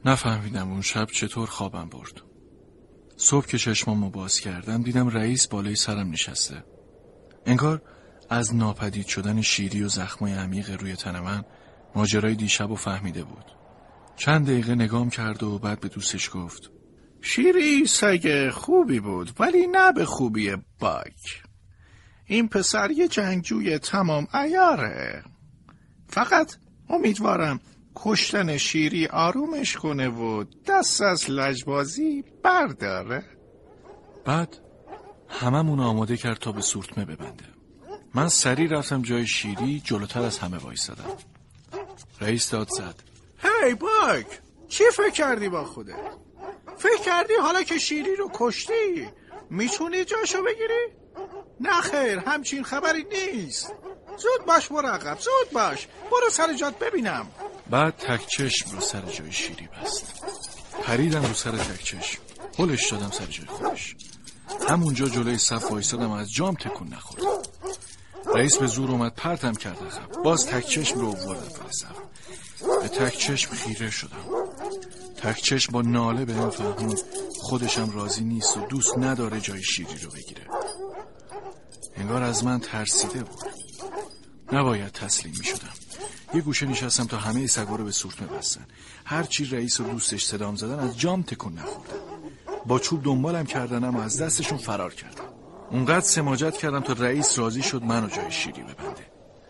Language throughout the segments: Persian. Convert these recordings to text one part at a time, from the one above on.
نفهمیدم اون شب چطور خوابم برد. صبح که چشمامو باز کردم دیدم رئیس بالای سرم نشسته. انگار از ناپدید شدن شیری و زخمای عمیق روی تن من ماجرای دیشبو فهمیده بود. چند دقیقه نگام کرد و بعد به دوستش گفت: شیری سگ خوبی بود، ولی نه به خوبی باک. این پسر یه جنگجوی تمام عیاره. فقط امیدوارم کشتن شیری آرومش کنه و دست از لجبازی برداره. بعد هممون آماده کرد تا به سورتمه ببنده. من سریع رفتم جای شیری، جلوتر از همه وایسادم. رئیس داد زد: هی باک، چی فکر کردی با خودت؟ فکر کردی حالا که شیری رو کشتی میتونی جاشو بگیری؟ نه خیر، همچین خبری نیست. زود باش مرقب، زود باش، برو سر جات ببینم. بعد تک چشم رو سر جای شیری بست. پریدم رو سر تک چشم، هلش دادم سر جای خودش. همونجا جلوی صف وایسادم و از جام تکون نخوردم. رئیس به زور اومد پرتم کرد عقب. باز تک چشم رو آوردم پر صف. به تک چشم خیره شدم. تک چشم با ناله بهم فهموند خودشم راضی نیست و دوست نداره جای شیری رو بگیره. انگار از من ترسیده بود. نباید تسلیم می شدم. یه گوشه نشستم تا همه سگا رو به سورتمه بستن. هرچی رئیس و دوستش صدام زدن از جام تکون نخوردم. با چوب دنبالم کردن اما از دستشون فرار کردم. اونقدر سماجت کردم تا رئیس راضی شد منو جای شیری ببنده.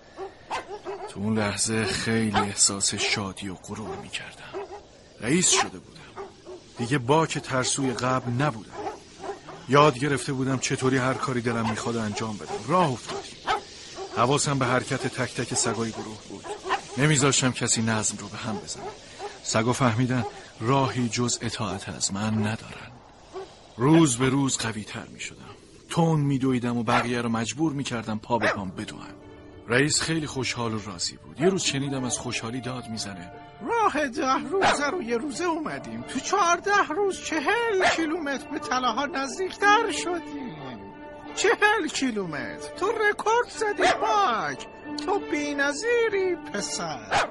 تو اون لحظه خیلی احساس شادی و غرور می کردم. رئیس شده بودم. دیگه باک ترسوی قبل نبودم. یاد گرفته بودم چطوری هر کاری دلم میخواد انجام بدم. راه افتادیم. حواسم به حرکت تک تک سگای گروه بود. نمیذاشتم کسی نظم رو به هم بزنه. سگا فهمیدن راهی جز اطاعت از من ندارن. روز به روز قوی تر میشدم. تون میدویدم و بقیه رو مجبور میکردم پا به پام بدوئن. رئیس خیلی خوشحال و راضی بود. یه روز شنیدم از خوشحالی داد میزنه: راه 10 روزه رو یه روزه اومدیم. تو 14 روز 40 کیلومتر به تلاها نزدیکتر شدیم. 40 کیلومتر. تو رکورد زدی باک. تو بی‌نظیری پسر.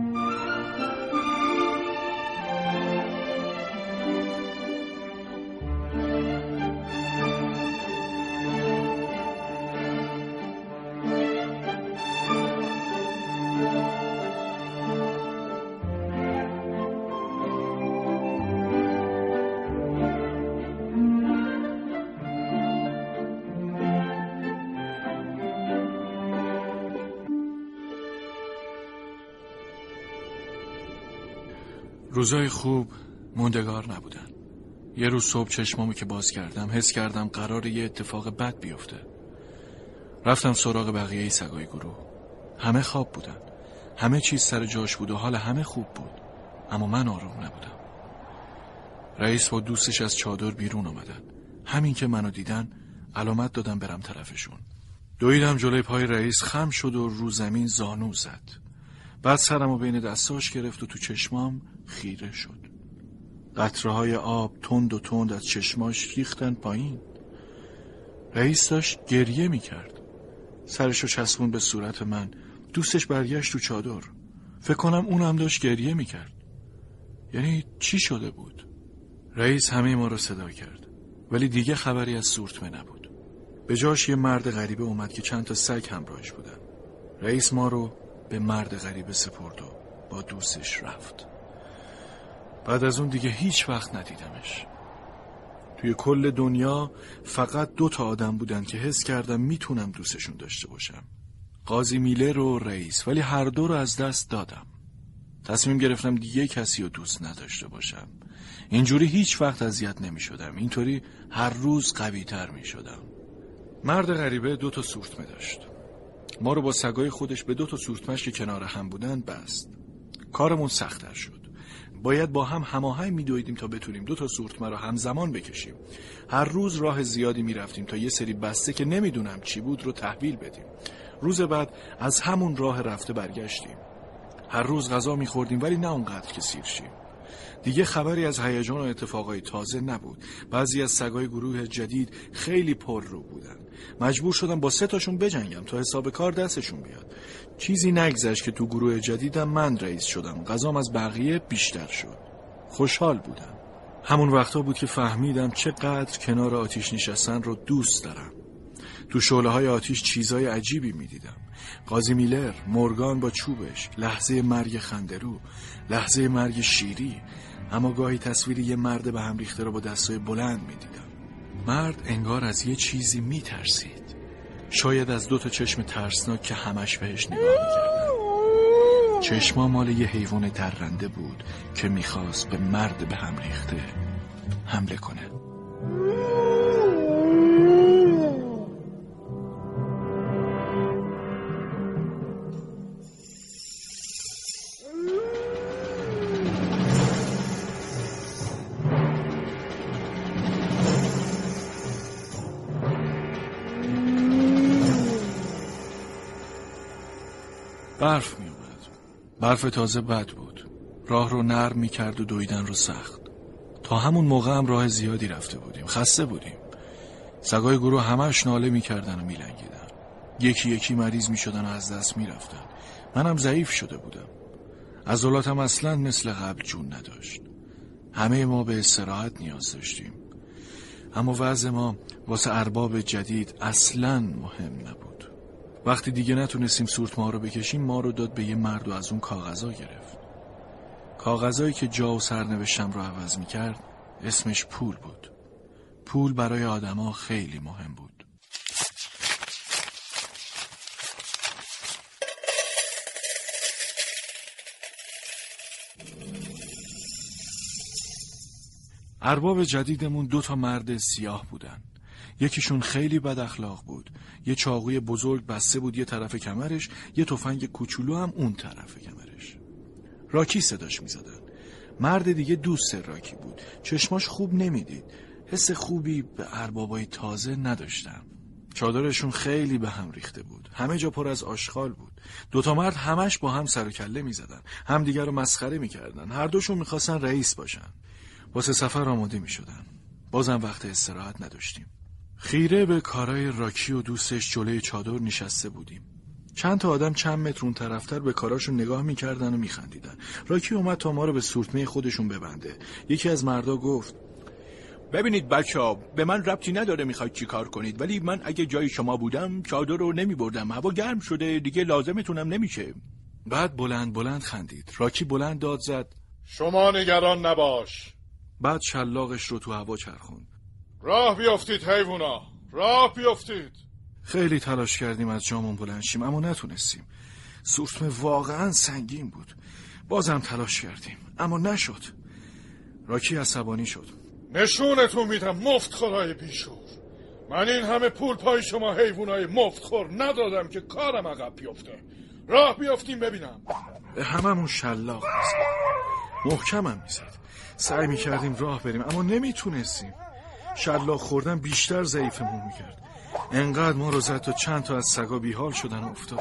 روزای خوب موندگار نبودن. یه روز صبح چشمامو که باز کردم حس کردم قراره یه اتفاق بد بیفته. رفتم سراغ بقیه سگای گروه. همه خواب بودن. همه چیز سر جاش بود و حال همه خوب بود. اما من آروم نبودم. رئیس با دوستش از چادر بیرون آمدن. همین که منو دیدن علامت دادم برم طرفشون. دویدم جلوی پای رئیس، خم شد و رو زمین زانو زد. بعد سرمو بین دستاش گرفت و تو چشمام خیره شد. قطره‌های آب تند و تند از چشماش ریختن پایین. رئیس داشت گریه میکرد. سرشو چسبون به صورت من. دوستش برگشت تو چادر. فکر کنم اونم داشت گریه میکرد. یعنی چی شده بود؟ رئیس همه ما رو صدا کرد. ولی دیگه خبری از سورتمه نبود. به جاش یه مرد غریبه اومد که چند تا سگ همراهش بودن. رئیس ما رو به مرد غریبه سپرد و با دوستش رفت. بعد از اون دیگه هیچ وقت ندیدمش. توی کل دنیا فقط 2 تا آدم بودن که حس کردم میتونم دوستشون داشته باشم. قاضی میلر و رئیس، ولی هر دو رو از دست دادم. تصمیم گرفتم دیگه کسی رو دوست نداشته باشم. اینجوری هیچ وقت اذیت نمی شدم. اینطوری هر روز قوی تر می شدم. مرد غریبه 2 تا سورتمه داشت. ما رو با سگای خودش به 2 تا سورتمه‌اش که کنار هم بودن بست. کارمون سخت‌تر شد. باید با هم هماهنگ می‌دویدیم تا بتونیم 2 تا سورتمه رو همزمان بکشیم. هر روز راه زیادی می‌رفتیم تا یه سری بسته که نمیدونم چی بود رو تحویل بدیم. روز بعد از همون راه رفته برگشتیم. هر روز غذا می‌خوردیم ولی نه اونقدر که سیر شیم. دیگه خبری از هیجان و اتفاقای تازه نبود. بعضی از سگای گروه جدید خیلی پر رو بودن. مجبور شدم با 3 تاشون بجنگم تا حساب کار دستشون بیاد. چیزی نگذشت که تو گروه جدیدم من رئیس شدم. غذام از بقیه بیشتر شد. خوشحال بودم. همون وقتا بود که فهمیدم چقدر کنار آتیش نشستن رو دوست دارم. تو شعله‌های آتیش چیزای عجیبی می‌دیدم. قاضی میلر، مورگان با چوبش، لحظه مرگ خندرو، لحظه مرگ شیری، اما گاهی تصویر یه مرد به هم ریخته رو با دستای بلند می‌دیدم. مرد انگار از یه چیزی می‌ترسید. شاید از 2 چشم ترسناک که همش بهش نگاه می‌کردن. چشما مال یه حیوان درنده بود که می‌خواست به مرد به هم ریخته حمله کنه. برف می اومد. برف تازه بد بود. راه رو نرم می کرد و دویدن رو سخت. تا همون موقع هم راه زیادی رفته بودیم. خسته بودیم. سگای گروه همش ناله می کردن و می لنگیدن. یکی یکی مریض می شدن و از دست می رفتن. منم ضعیف شده بودم. عضلاتم اصلاً مثل قبل جون نداشت. همه ما به استراحت نیاز داشتیم. اما وضع ما واسه ارباب جدید اصلاً مهم نبود. وقتی دیگه نتونستیم سورتمه ها رو بکشیم، ما رو داد به یه مرد و از اون کاغذا گرفت. کاغذایی که جا و سرنوشتم رو عوض می‌کرد اسمش پول بود. پول برای آدما خیلی مهم بود. ارباب جدیدمون 2 مرد سیاه بودن. یکیشون خیلی بد اخلاق بود. یه چاقوی بزرگ بسته بود یه طرف کمرش، یه تفنگ کوچولو هم اون طرف کمرش. راکی صداش می‌زدن. مرد دیگه دوست راکی بود. چشماش خوب نمیدید. حس خوبی به اربابای تازه نداشتم. چادرشون خیلی به هم ریخته بود. همه جا پر از آشغال بود. 2 مرد همش با هم سر و کله می‌زدن. هم دیگر رو مسخره می‌کردن. هر دوشون می‌خواستن رئیس باشن. واسه سفر آماده می‌شدن. بازم وقت استراحت نداشتیم. خیره به کارای راکی و دوستش جلوی چادر نشسته بودیم. چند تا آدم چند متر اون طرفتر به کاراشون نگاه میکردن و میخندیدن. راکی اومد تا ما رو به سورتمه خودشون ببنده. یکی از مردا گفت: ببینید بچه‌ها، به من ربطی نداره میخواید چی کار کنید، ولی من اگه جای شما بودم چادر رو نمیبردم. هوا گرم شده، دیگه لازمتونم نمیشه. بعد بلند خندید. راکی بلند داد زد: شما نگران نباش. بعد شلاقش رو تو هوا چرخوند. راه بیافتید حیوونا، راه بیافتید. خیلی تلاش کردیم از جامون بلند شیم، اما نتونستیم. سورتمه واقعا سنگین بود. بازم تلاش کردیم اما نشد. راکی عصبانی شد. نشونتون میدم مفتخورای بیشور. من این همه پول پای شما حیوانای مفتخور ندادم که کارم عقب بیفته. راه بیافتیم ببینم. به هممون شلاق میزد. محکمم میزد. سعی میکردیم راه بریم اما نمیتونستیم. شلاق خوردن بیشتر ضعیفمون میکرد. انقدر ما رو زد تا چند تا از سگا بیحال شدن و افتاد.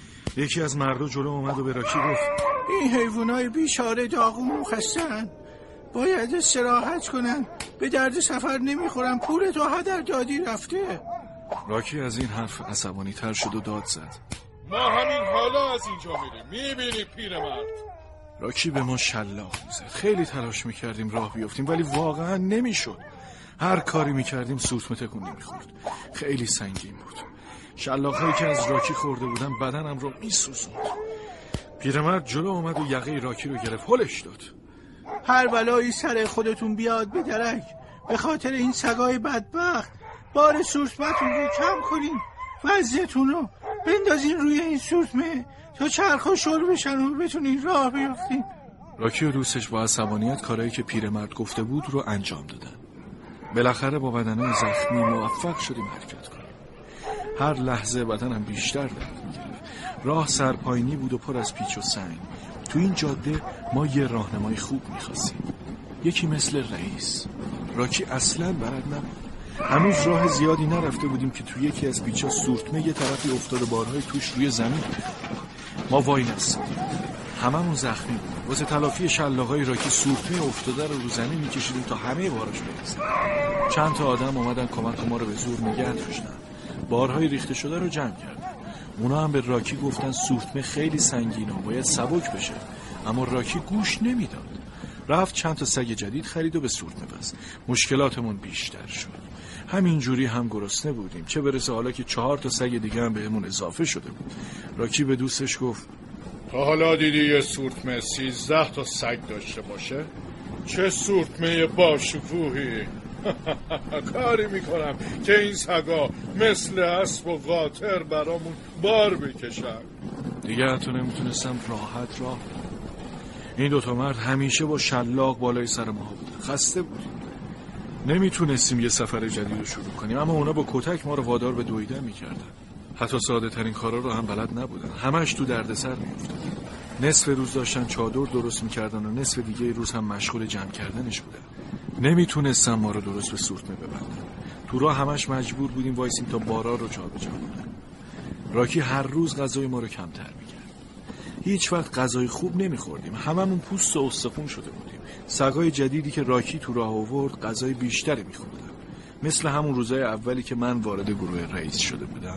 یکی از مردا جلو اومد و به راکی گفت: این حیوانای بیچاره داغون خستن، باید استراحت کنن، به درد سفر نمیخورن، پول تو هدر دادی رفته. راکی از این حرف عصبانی تر شد و داد زد: ما همین حالا از اینجا میریم، میبینی پیرمرد. راکی به ما شلاق میزد. خیلی تلاش میکردیم راه بیافتیم ولی واقعا نمیشد. هر کاری میکردیم سورتمه تکون نمیخورد. خیلی سنگین بود. شلاق‌هایی که از راکی خورده بودم بدنم رو میسوزوند. پیرمرد جلو اومد و یقه راکی رو گرفت، هلش داد. هر بلایی سر خودتون بیاد به درک، به خاطر این سگای بدبخت بار سورتمه‌تون رو کم کنین، وضعیتون رو بندازین روی این سورتمه تا چرخا شل بشن و بتونین راه بیافتین. راکی و دوستش با عصبانیت کارایی که پیرمرد گفته بود رو انجام دادن. بالاخره با بدنهای زخمی موفق شدیم حرکت کنیم. هر لحظه بدنم بیشتر درد می‌گرفت. راه سرپاینی بود و پر از پیچ و سنگ. تو این جاده ما یه راهنمای خوب می‌خواستیم. یکی مثل رئیس. راکی اصلاً بلد نبود. هنوز راه زیادی نرفته بودیم که تو یکی از پیچا سورتمه یه طرفی افتاده، بارهای توش روی زمین بود. ما وای نستادیم. هممون زخمی بود. واسه تلافی شلاقای راکی سورتمه افتاده رو زمین می‌کشیدیم تا همه باراش برسن. چند تا آدم اومدن کمک ما رو به زور نگه داشتن. بارهای ریخته شده رو جمع کردن. اونا هم به راکی گفتن سورتمه خیلی سنگینه و باید سبک بشه، اما راکی گوش نمیداد. رفت چند تا سگ جدید خرید و به سورتمه بست. مشکلاتمون بیشتر شد. همین جوری هم گرسنه بودیم، چه برسه حالا که 4 تا سگ دیگه هم بهمون اضافه شده بود. راکی به دوستش گفت تا حالا دیدی یه سورتمه 13 تا سگ داشته باشه؟ چه سورتمه باشکوهی. کاری میکنم که این سگا مثل اسب و قاطر برامون بار بکشن. دیگه حتی نمیتونستم راحت راه برم. این 2 تا مرد همیشه با شلاق بالای سر ما بودن. خسته بودیم، نمیتونستیم یه سفر جدید رو شروع کنیم، اما اونا با کتک ما رو وادار به دویدن میکردن. حتی ساده ترین کارا رو هم بلد نبودن، همش تو دردسر میافتادن. نصف روز داشتن چادر درست میکردن و نصف دیگه روز هم مشغول جمع کردنش بودن. نمیتونستن ما رو درست به سورتمه ببندن. تو راه همش مجبور بودیم وایسیم تا بارا رو جابجا کنن. راکی هر روز غذای ما رو کمتر میکرد. هیچ وقت غذای خوب نمیخوردیم، هممون پوست و استخون شده بودیم. سگای جدیدی که راکی تو راه آورد غذای بیشتری میخوردن، مثل همون روزای اولی که من وارد گروه رئیس شده بودم.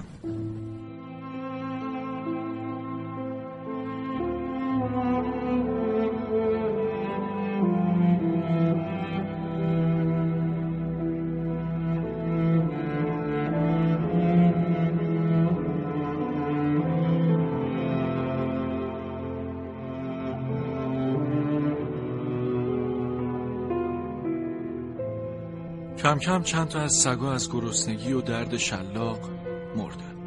کم کم چند تا از سگا از گرسنگی و درد شلاق مردن.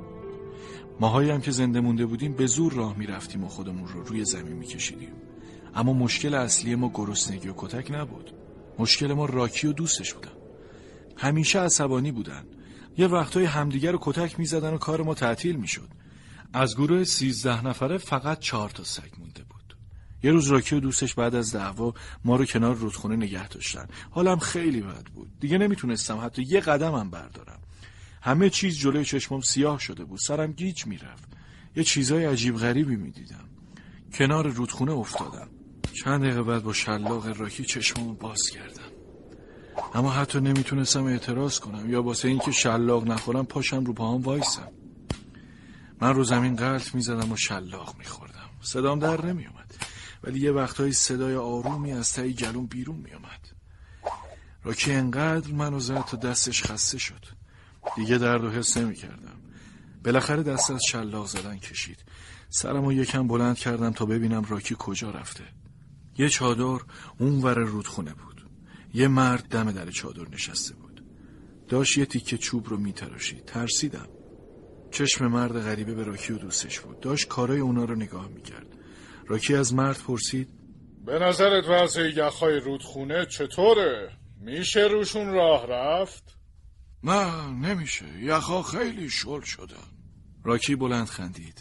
ماهایی هم که زنده مونده بودیم به زور راه میرفتیم و خودمون رو روی زمین میکشیدیم. اما مشکل اصلی ما گرسنگی و کتک نبود. مشکل ما راکی و دوستش بودن. همیشه عصبانی بودن. یه وقتای همدیگر رو کتک میزدن و کار ما تعطیل میشد. از گروه 13 نفره فقط 4 تا سگ مونده بود. یه روز راکی و دوستش بعد از دعوا ما رو کنار رودخونه نگه داشتن. حالم خیلی بد بود. دیگه نمیتونستم حتی یه قدمم بردارم. همه چیز جلوی چشمم سیاه شده بود. سرم گیج میرفت. یه چیزای عجیب غریبی میدیدم. کنار رودخونه افتادم. چند دقیقه بعد با شلاق راکی چشممو باز کردم. اما حتی نمیتونستم اعتراض کنم یا واسه اینکه شلاق نخورم پاشم رو پاهام وایسم. من رو زمین غلط میزدم و شلاق میخوردم. صدام در نمیومد. ولی یه وقتایی صدای آرومی از ته گلوم بیرون می اومد. راکی انقدر منو زد تا دستش خسته شد. دیگه درد و حس نمی کردم. بالاخره دست از شلاق زدن کشید. سرمو یکم بلند کردم تا ببینم راکی کجا رفته. یه چادر اونور رودخونه بود. یه مرد دم در چادر نشسته بود. داشت یه تیکه چوب رو می تراشید. ترسیدم. چشم مرد غریبه به راکی و دوستش بود. داشت کارای اونا رو نگاه می کرد. راکی از مرد پرسید به نظرت وضع یخهای رودخونه چطوره؟ میشه روشون راه رفت؟ نه نمیشه، یخها خیلی شل شدن. راکی بلند خندید.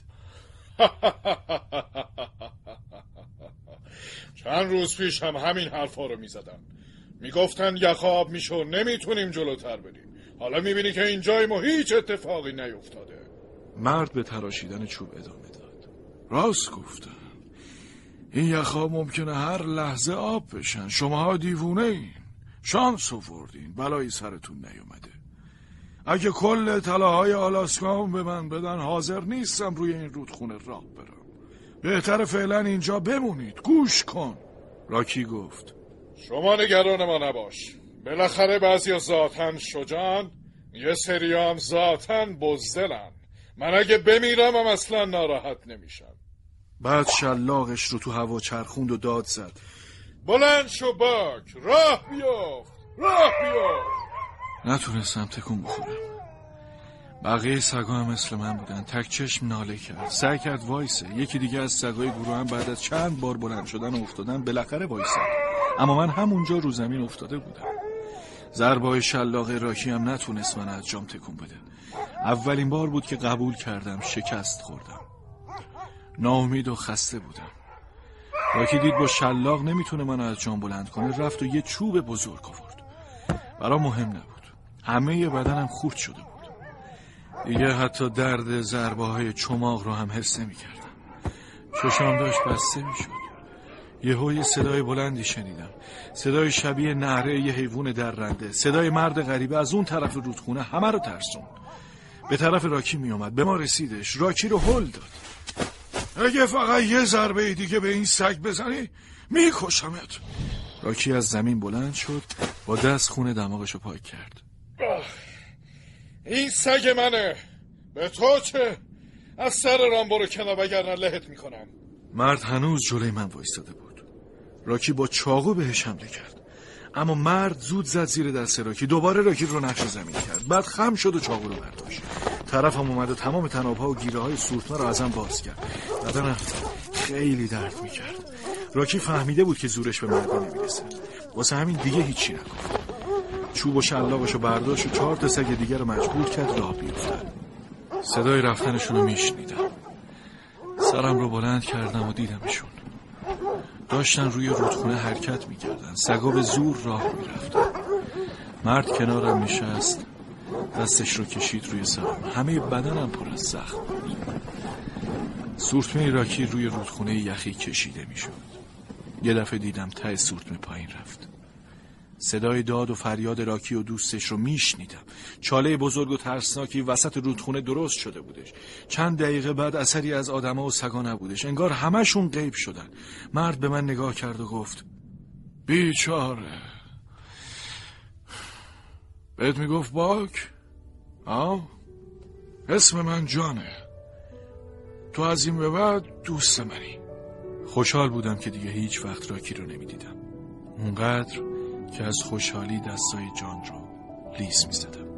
چند روز پیش هم همین حرفا رو میزدن. میگفتن یخها آب میشه و نمیتونیم جلوتر بریم. حالا میبینی که اینجای ما هیچ اتفاقی نیفتاده. مرد به تراشیدن چوب ادامه داد. راست گفتن، این یخها ممکنه هر لحظه آب بشن. شماها دیوونه این، شانس آوردین، بلایی سرتون نیومده. اگه کل طلاهای آلاسکا به من بدن حاضر نیستم روی این رودخونه راه برم. بهتر فعلا اینجا بمونید. گوش کن. راکی گفت شما نگران ما نباش. بالاخره بعضی ذاتن شجاعن، یه سری هم ذاتن بزدلن. من اگه بمیرم هم اصلا ناراحت نمیشم. بعد شلاقش رو تو هوا چرخوند و داد زد بلند شو باک، راه بیافت، راه بیافت. نتونستم تکون بخورم. بقیه سگا هم مثل من بودن. تک چشم ناله کرد، سعی کرد وایسه. یکی دیگه از سگای گروه هم بعد از چند بار بلند شدن و افتادن بالاخره وایسه. اما من همونجا رو زمین افتاده بودم. ضربای شلاق راکی هم نتونست من از جام تکون بده. اولین بار بود که قبول کردم شکست خوردم. ناامید و خسته بودم. راکی دید با شلاق نمیتونه منو از جام بلند کنه، رفت و یه چوب بزرگ آورد. برام مهم نبود. همه بدنم خورد شده بود. دیگه حتی درد ضربه‌های چماق رو هم حس نمی‌کردم. چشام داشت بسته میشد. یه صدای بلندی شنیدم. صدای شبیه نعره یه حیوان درنده. صدای مرد غریبه از اون طرف رودخونه همه رو ترسوند. به طرف راکی می اومد. به ما رسیدش. راکی رو هل داد. اگه فقط یه ضربه دیگه به این سگ بزنی میکشمت. راکی از زمین بلند شد، با دست خون دماغشو پاک کرد. این سگ منه. به تو چه؟ از سر رام برو کنار وگرنه لهت میکنم. مرد هنوز جلوی من وایستاده بود. راکی با چاقو بهش حمله کرد، اما مرد زود زد زیر دست راکی. دوباره راکی رو نقش زمین کرد. بعد خم شد و چاقو رو برداشت. طرفم اومد و تمام تنابها و گیره های سورتمه رو ازم باز کرد. بدنم خیلی درد میکرد. راکی فهمیده بود که زورش به مرد نمیرسه، واسه همین دیگه هیچی نگفت. چوب و شلاقشو برداشت و 4 تا سگ دیگر رو مجبور کرد راه بیفتن. صدای رفتنشون رو میشنیدم. سرم رو بلند کردم و دیدمشون. داشتن روی رودخونه حرکت میکردن. سگا به زور راه میرفتن. مرد کنارم نشست، دستش رو کشید روی سرم. همه بدنم پر از زخم بود. سورتمه راکی روی رودخونه یخی کشیده میشد. یه دفعه دیدم ته سورتمه پایین رفت. صدای داد و فریاد راکی و دوستش رو میشنیدم. چاله بزرگ و ترسناکی وسط رودخونه درست شده بودش. چند دقیقه بعد اثری از آدما و سگا نبودش. انگار همشون غیب شدن. مرد به من نگاه کرد و گفت بیچاره. بهت میگفت باک؟ اسم من جانه. تو از این به بعد دوست منی. خوشحال بودم که دیگه هیچ وقت راکی رو نمیدیدم. اونقدر که از خوشحالی دستای جان رو لیس میزدم.